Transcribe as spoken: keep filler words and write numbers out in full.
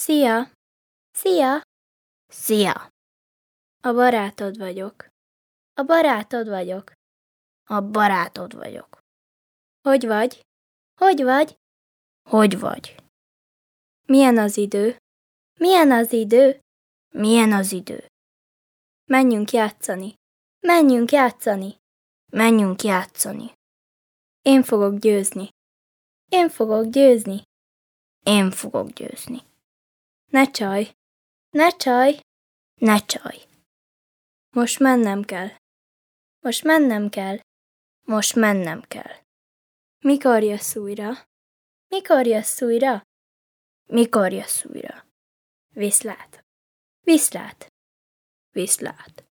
Szia! Szia! Szia! A barátod vagyok. A barátod vagyok. A barátod vagyok. Hogy vagy? Hogy vagy? Hogy vagy? Milyen az idő? Milyen az idő? Milyen az idő? Menjünk játszani. Menjünk játszani. Menjünk játszani. Én fogok győzni. Én fogok győzni. Én fogok győzni. Ne csalj. Ne csalj. Ne csalj. Most mennem kell. Most mennem kell. Most mennem kell. Mikor jössz újra? Mikor jössz újra? Mikor jössz újra? Viszlát. Viszlát. Viszlát.